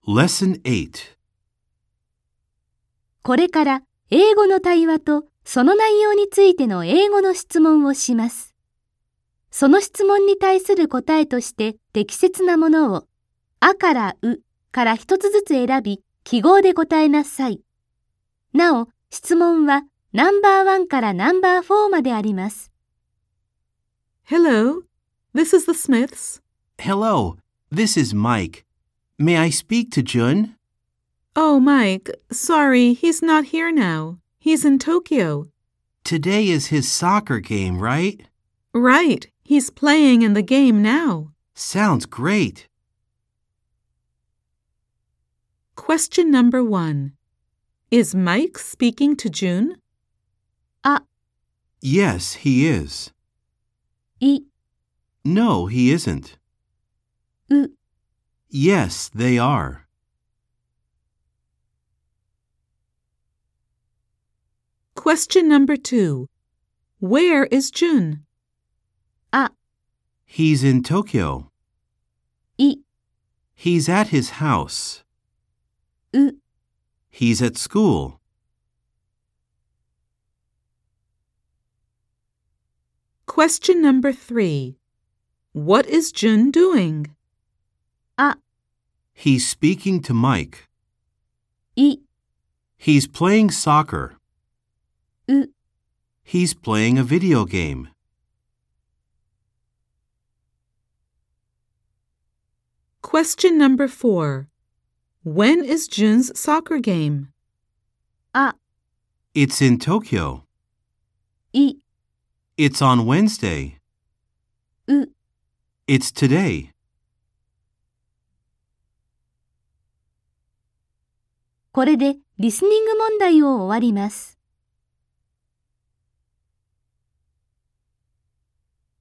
Lesson 8. これから英語の対話とその内容についての英語の質問をします。その質問に対する答えとして適切なものを、あからうから一つずつ選び、記号で答えなさい。なお、質問はナンバー1からナンバー4まであります。 Hello, this is the Smiths. Hello, this is Mike. May I speak to Jun? Oh, Mike, sorry, he's not here now. He's in Tokyo. Today is his soccer game, right? Right, he's playing in the game now. Sounds great. Question number 1. Is Mike speaking to June? あ、 Yes, he is. い、 No, he isn't. う、 Yes, they are. Question number 2. Where is June? あ、 He's in Tokyo. い、 He's at his house. う、 He's at school. Question number 3. What is June doing? あ、 He's speaking to Mike. い、 He's playing soccer. う、 He's playing a video game. Question number 4. When is June's soccer game? あ、 It's in Tokyo. い、 It's on Wednesday. う。 It's today. これでリスニング問題を終わります。